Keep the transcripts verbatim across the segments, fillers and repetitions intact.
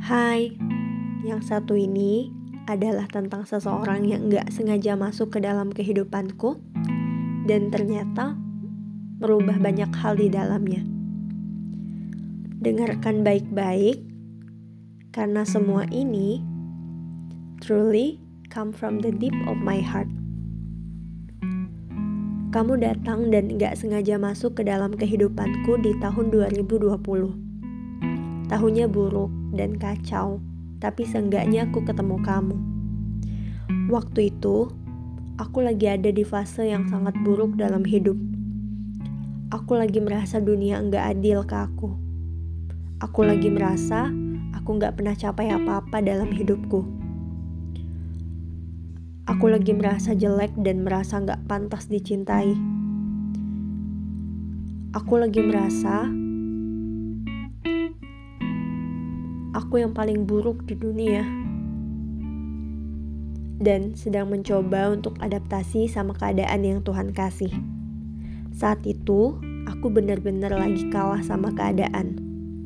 Hai, yang satu ini adalah tentang seseorang yang gak sengaja masuk ke dalam kehidupanku dan ternyata merubah banyak hal di dalamnya. Dengarkan baik-baik, karena semua ini truly come from the deep of my heart. Kamu datang dan gak sengaja masuk ke dalam kehidupanku di tahun dua ribu dua puluh. Tahunnya buruk dan kacau, tapi seenggaknya aku ketemu kamu. Waktu itu, aku lagi ada di fase yang sangat buruk dalam hidup. Aku lagi merasa dunia enggak adil ke aku. Aku lagi merasa aku gak pernah capai apa-apa dalam hidupku. Aku lagi merasa jelek dan merasa gak pantas dicintai. Aku lagi merasa aku yang paling buruk di dunia dan sedang mencoba untuk adaptasi sama keadaan yang Tuhan kasih. Saat itu, aku benar-benar lagi kalah sama keadaan.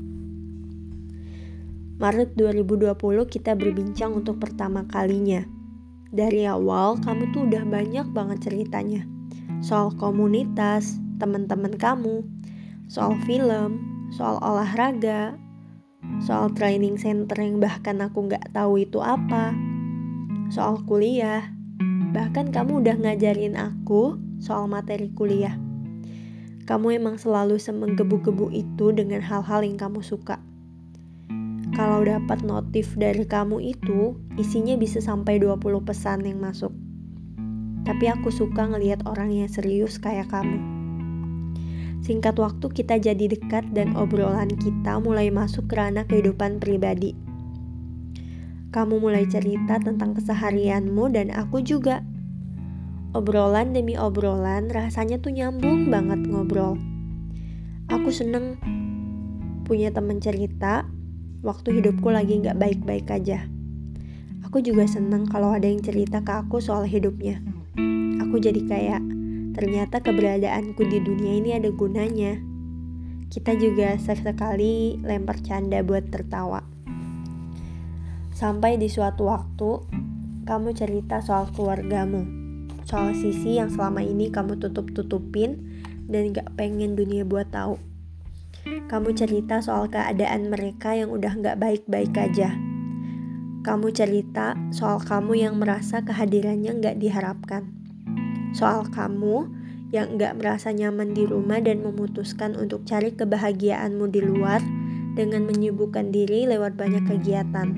Maret dua ribu dua puluh kita berbincang untuk pertama kalinya. Dari awal, kamu tuh udah banyak banget ceritanya. Soal komunitas, teman-teman kamu, soal film, soal olahraga, soal training center yang bahkan aku gak tahu itu apa, soal kuliah, bahkan kamu udah ngajarin aku soal materi kuliah. Kamu emang selalu semenggebu-gebu itu dengan hal-hal yang kamu suka. Kalau dapat notif dari kamu itu, isinya bisa sampai dua puluh pesan yang masuk. Tapi aku suka ngelihat orang yang serius kayak kamu. Singkat waktu kita jadi dekat dan obrolan kita mulai masuk ke ranah kehidupan pribadi. Kamu mulai cerita tentang keseharianmu dan aku juga. Obrolan demi obrolan rasanya tuh nyambung banget ngobrol. Aku seneng punya temen cerita waktu hidupku lagi gak baik-baik aja. Aku juga seneng kalau ada yang cerita ke aku soal hidupnya. Aku jadi kayak, ternyata keberadaanku di dunia ini ada gunanya. Kita juga sesekali lempar canda buat tertawa. Sampai di suatu waktu, kamu cerita soal keluargamu. Soal sisi yang selama ini kamu tutup-tutupin dan gak pengen dunia buat tahu. Kamu cerita soal keadaan mereka yang udah gak baik-baik aja. Kamu cerita soal kamu yang merasa kehadirannya gak diharapkan. Soal kamu yang gak merasa nyaman di rumah dan memutuskan untuk cari kebahagiaanmu di luar dengan menyibukkan diri lewat banyak kegiatan.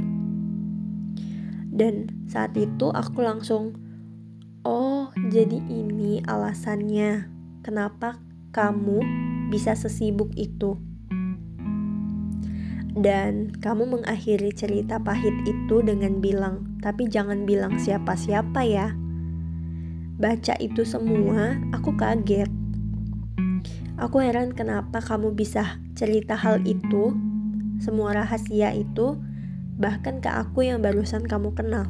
Dan saat itu aku langsung, oh jadi ini alasannya kenapa kamu bisa sesibuk itu. Dan kamu mengakhiri cerita pahit itu dengan bilang, tapi jangan bilang siapa-siapa ya. Baca itu semua, aku kaget. Aku heran kenapa kamu bisa cerita hal itu, semua rahasia itu, bahkan ke aku yang barusan kamu kenal.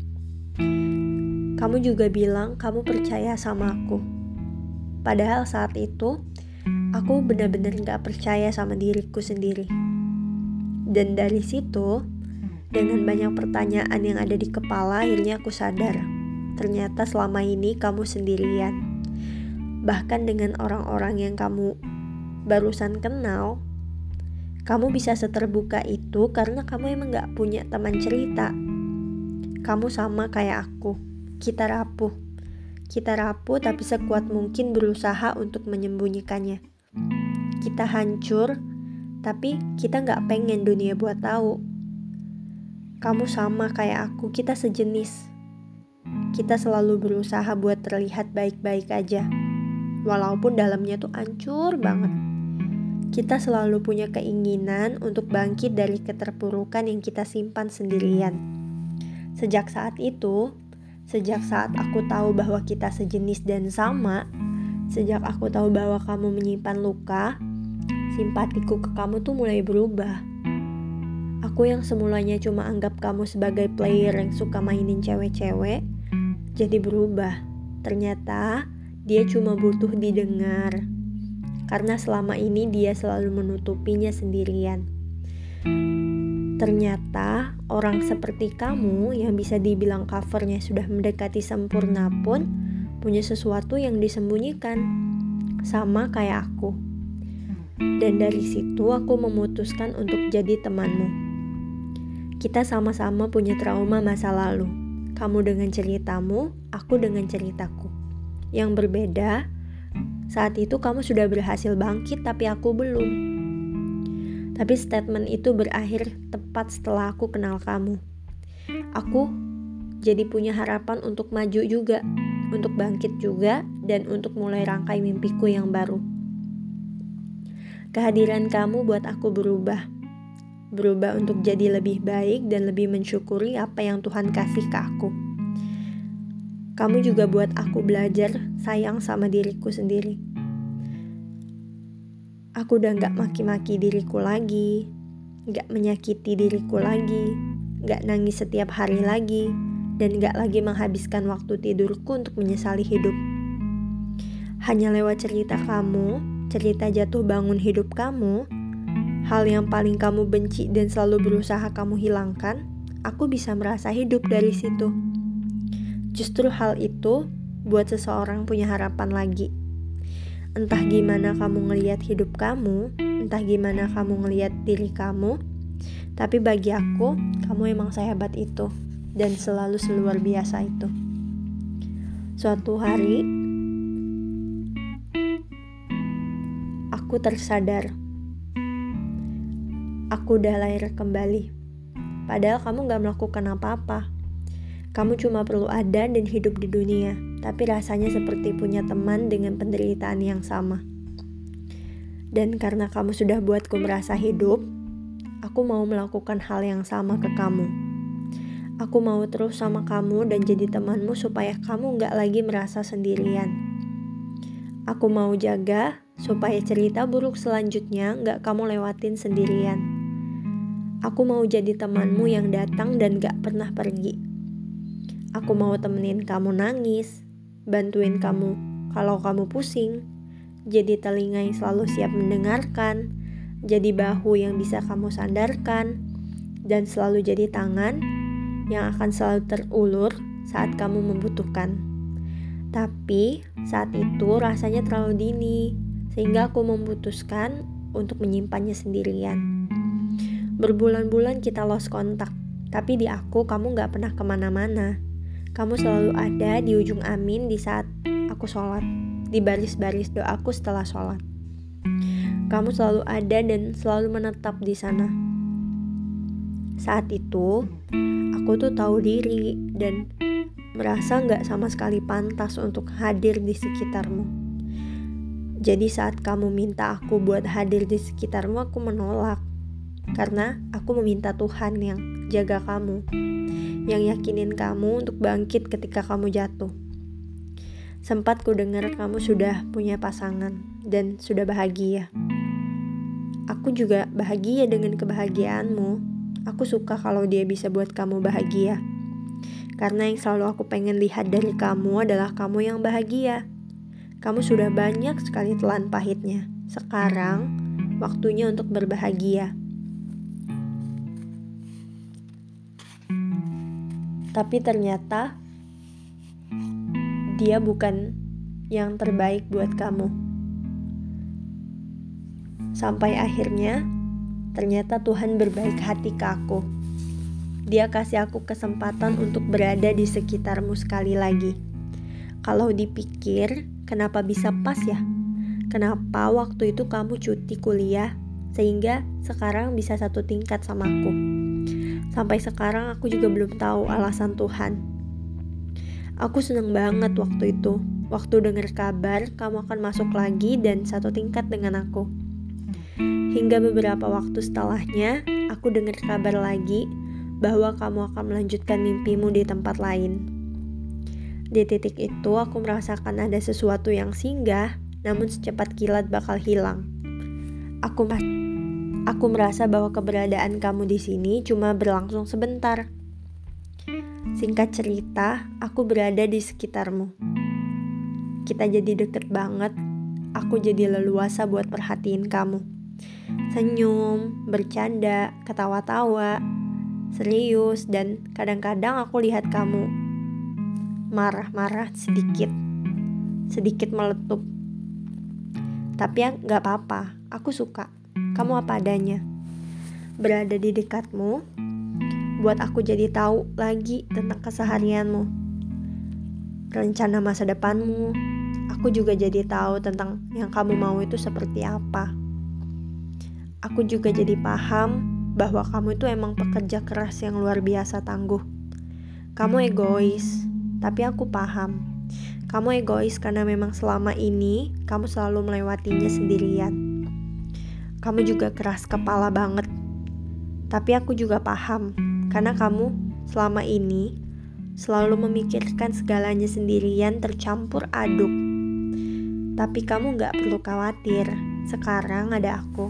Kamu juga bilang kamu percaya sama aku. Padahal saat itu, aku benar-benar gak percaya sama diriku sendiri. Dan dari situ, dengan banyak pertanyaan yang ada di kepala, akhirnya aku sadar. Ternyata selama ini kamu sendirian. Bahkan dengan orang-orang yang kamu barusan kenal, kamu bisa seterbuka itu karena kamu emang gak punya teman cerita. Kamu sama kayak aku. Kita rapuh. Kita rapuh tapi sekuat mungkin berusaha untuk menyembunyikannya. Kita hancur, tapi kita gak pengen dunia buat tahu. Kamu sama kayak aku, kita sejenis. Kita selalu berusaha buat terlihat baik-baik aja, walaupun dalamnya tuh hancur banget. Kita selalu punya keinginan untuk bangkit dari keterpurukan yang kita simpan sendirian. Sejak saat itu, sejak saat aku tahu bahwa kita sejenis dan sama, sejak aku tahu bahwa kamu menyimpan luka, simpatiku ke kamu tuh mulai berubah. Aku yang semulanya cuma anggap kamu sebagai player yang suka mainin cewek-cewek, jadi berubah. Ternyata dia cuma butuh didengar, karena selama ini dia selalu menutupinya sendirian. Ternyata orang seperti kamu yang bisa dibilang covernya sudah mendekati sempurna pun punya sesuatu yang disembunyikan, sama kayak aku. Dan dari situ aku memutuskan untuk jadi temanmu. Kita sama-sama punya trauma masa lalu. Kamu dengan ceritamu, aku dengan ceritaku. Yang berbeda, saat itu kamu sudah berhasil bangkit tapi aku belum. Tapi statement itu berakhir tepat setelah aku kenal kamu. Aku jadi punya harapan untuk maju juga, untuk bangkit juga, dan untuk mulai rangkai mimpiku yang baru. Kehadiran kamu buat aku berubah. Berubah untuk jadi lebih baik dan lebih mensyukuri apa yang Tuhan kasih ke aku. Kamu juga buat aku belajar sayang sama diriku sendiri. Aku udah gak maki-maki diriku lagi, gak menyakiti diriku lagi, gak nangis setiap hari lagi, dan gak lagi menghabiskan waktu tidurku untuk menyesali hidup. Hanya lewat cerita kamu, cerita jatuh bangun hidup kamu, hal yang paling kamu benci dan selalu berusaha kamu hilangkan, aku bisa merasa hidup dari situ. Justru hal itu buat seseorang punya harapan lagi. Entah gimana kamu ngelihat hidup kamu, entah gimana kamu ngelihat diri kamu, tapi bagi aku, kamu emang sehebat itu dan selalu seluar biasa itu. Suatu hari, aku tersadar, aku udah lahir kembali. Padahal kamu gak melakukan apa-apa. Kamu cuma perlu ada dan hidup di dunia, tapi rasanya seperti punya teman dengan penderitaan yang sama. Dan karena kamu sudah buatku merasa hidup, aku mau melakukan hal yang sama ke kamu. Aku mau terus sama kamu dan jadi temanmu supaya kamu gak lagi merasa sendirian. Aku mau jaga supaya cerita buruk selanjutnya gak kamu lewatin sendirian. Aku mau jadi temanmu yang datang dan gak pernah pergi. Aku mau temenin kamu nangis, bantuin kamu kalau kamu pusing, jadi telinga yang selalu siap mendengarkan, jadi bahu yang bisa kamu sandarkan, dan selalu jadi tangan yang akan selalu terulur saat kamu membutuhkan. Tapi saat itu rasanya terlalu dini, sehingga aku memutuskan untuk menyimpannya sendirian. Berbulan-bulan kita lost kontak, tapi di aku kamu gak pernah kemana-mana. Kamu selalu ada di ujung amin di saat aku sholat, di baris-baris doaku setelah sholat. Kamu selalu ada dan selalu menetap di sana. Saat itu, aku tuh tahu diri dan merasa gak sama sekali pantas untuk hadir di sekitarmu. Jadi saat kamu minta aku buat hadir di sekitarmu, aku menolak. Karena aku meminta Tuhan yang jaga kamu, yang yakinin kamu untuk bangkit ketika kamu jatuh. Sempat ku dengar kamu sudah punya pasangan dan sudah bahagia. Aku juga bahagia dengan kebahagiaanmu. Aku suka kalau dia bisa buat kamu bahagia. Karena yang selalu aku pengen lihat dari kamu adalah kamu yang bahagia. Kamu sudah banyak sekali telan pahitnya. Sekarang waktunya untuk berbahagia. Tapi ternyata dia bukan yang terbaik buat kamu. Sampai akhirnya ternyata Tuhan berbaik hati ke aku. Dia kasih aku kesempatan untuk berada di sekitarmu sekali lagi. Kalau dipikir, kenapa bisa pas ya? Kenapa waktu itu kamu cuti kuliah sehingga sekarang bisa satu tingkat sama aku? Sampai sekarang aku juga belum tahu alasan Tuhan. Aku seneng banget waktu itu. Waktu dengar kabar kamu akan masuk lagi dan satu tingkat dengan aku. Hingga beberapa waktu setelahnya, aku dengar kabar lagi bahwa kamu akan melanjutkan mimpimu di tempat lain. Di titik itu aku merasakan ada sesuatu yang singgah, namun secepat kilat bakal hilang. Aku Aku merasa bahwa keberadaan kamu di sini cuma berlangsung sebentar. Singkat cerita, aku berada di sekitarmu. Kita jadi deket banget. Aku jadi leluasa buat perhatiin kamu. Senyum, bercanda, ketawa-tawa, serius, dan kadang-kadang aku lihat kamu marah-marah sedikit, sedikit meletup. Tapi ya gak apa-apa, aku suka. Kamu apa adanya. Berada di dekatmu buat aku jadi tahu lagi tentang keseharianmu, rencana masa depanmu. Aku juga jadi tahu tentang yang kamu mau itu seperti apa. Aku juga jadi paham bahwa kamu itu emang pekerja keras yang luar biasa tangguh. Kamu egois, tapi aku paham. Kamu egois karena memang selama ini kamu selalu melewatinya sendirian. Kamu juga keras kepala banget. Tapi aku juga paham, karena kamu selama ini selalu memikirkan segalanya sendirian tercampur aduk. Tapi kamu gak perlu khawatir, sekarang ada aku.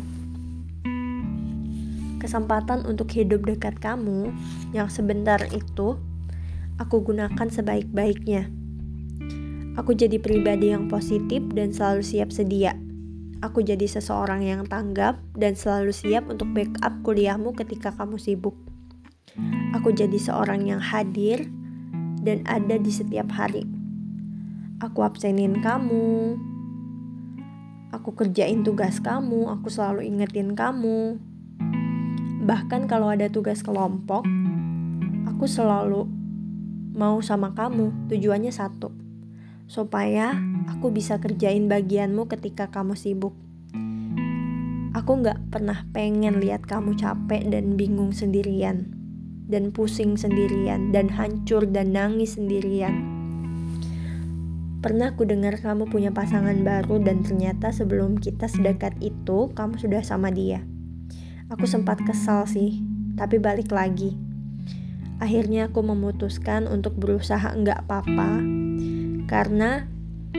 Kesempatan untuk hidup dekat kamu yang sebentar itu aku gunakan sebaik-baiknya. Aku jadi pribadi yang positif dan selalu siap sedia. Aku jadi seseorang yang tanggap dan selalu siap untuk backup kuliahmu ketika kamu sibuk. Aku jadi seorang yang hadir dan ada di setiap hari. Aku absenin kamu. Aku kerjain tugas kamu, aku selalu ingetin kamu. Bahkan kalau ada tugas kelompok, aku selalu mau sama kamu. Tujuannya satu, supaya aku bisa kerjain bagianmu ketika kamu sibuk. Aku gak pernah pengen lihat kamu capek dan bingung sendirian, dan pusing sendirian, dan hancur dan nangis sendirian. Pernah aku dengar kamu punya pasangan baru dan ternyata sebelum kita sedekat itu, kamu sudah sama dia. Aku sempat kesal sih, tapi balik lagi. Akhirnya aku memutuskan untuk berusaha enggak apa-apa, karena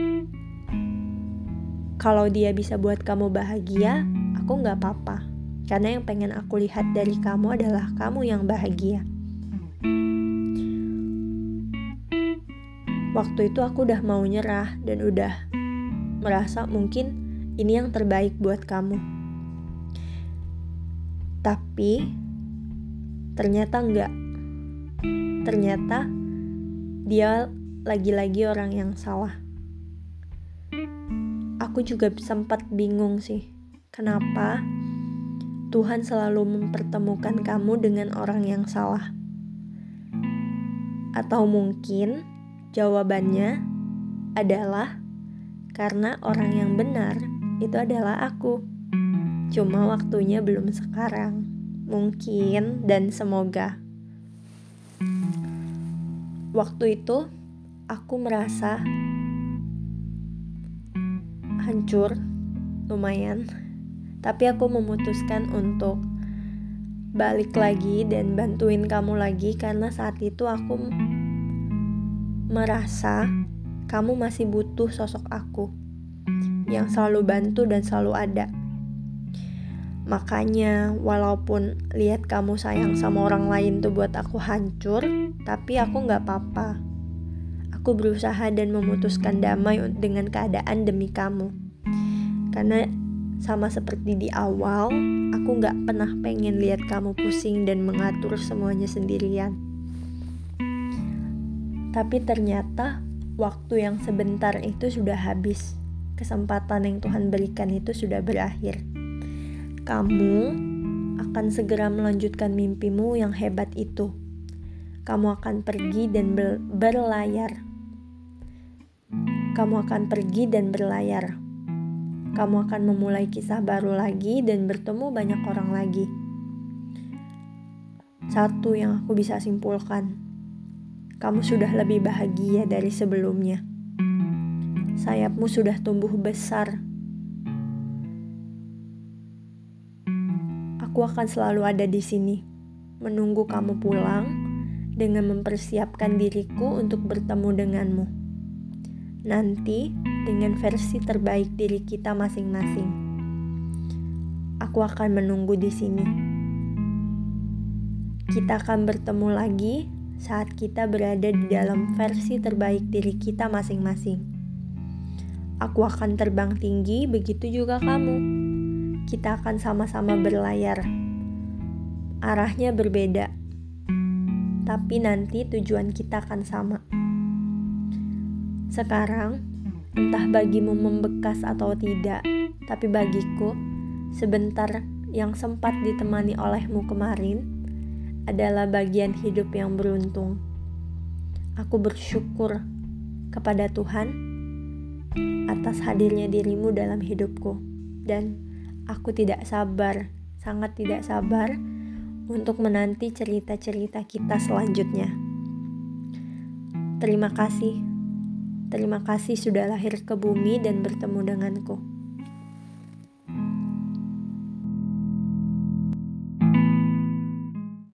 kalau dia bisa buat kamu bahagia, aku enggak apa-apa. Karena yang pengen aku lihat dari kamu adalah kamu yang bahagia. Waktu itu aku udah mau nyerah dan udah merasa mungkin ini yang terbaik buat kamu. Tapi ternyata enggak. Ternyata dia lagi-lagi orang yang salah. Aku juga sempat bingung sih, kenapa Tuhan selalu mempertemukan kamu dengan orang yang salah. Atau mungkin jawabannya adalah karena orang yang benar itu adalah aku. Cuma waktunya belum sekarang. Mungkin dan semoga. Waktu itu aku merasa hancur lumayan. Tapi aku memutuskan untuk balik lagi dan bantuin kamu lagi, karena saat itu aku merasa kamu masih butuh sosok aku yang selalu bantu dan selalu ada. Makanya walaupun lihat kamu sayang sama orang lain tuh buat aku hancur, tapi aku gak apa-apa. Aku berusaha dan memutuskan damai dengan keadaan demi kamu. Karena sama seperti di awal, aku gak pernah pengen lihat kamu pusing dan mengatur semuanya sendirian. Tapi ternyata waktu yang sebentar itu sudah habis. Kesempatan yang Tuhan berikan itu sudah berakhir. Kamu akan segera melanjutkan mimpimu yang hebat itu. Kamu akan pergi dan ber- berlayar. Kamu akan pergi dan berlayar. Kamu akan memulai kisah baru lagi dan bertemu banyak orang lagi. Satu yang aku bisa simpulkan, kamu sudah lebih bahagia dari sebelumnya. Sayapmu sudah tumbuh besar. Aku akan selalu ada di sini, menunggu kamu pulang dengan mempersiapkan diriku untuk bertemu denganmu. Nanti dengan versi terbaik diri kita masing-masing. Aku akan menunggu di sini. Kita akan bertemu lagi saat kita berada di dalam versi terbaik diri kita masing-masing. Aku akan terbang tinggi, begitu juga kamu. Kita akan sama-sama berlayar. Arahnya berbeda, tapi nanti tujuan kita akan sama. Sekarang, entah bagimu membekas atau tidak, tapi bagiku, sebentar yang sempat ditemani olehmu kemarin adalah bagian hidup yang beruntung. Aku bersyukur kepada Tuhan atas hadirnya dirimu dalam hidupku, dan aku tidak sabar, sangat tidak sabar untuk menanti cerita-cerita kita selanjutnya. Terima kasih. Terima kasih sudah lahir ke bumi dan bertemu denganku.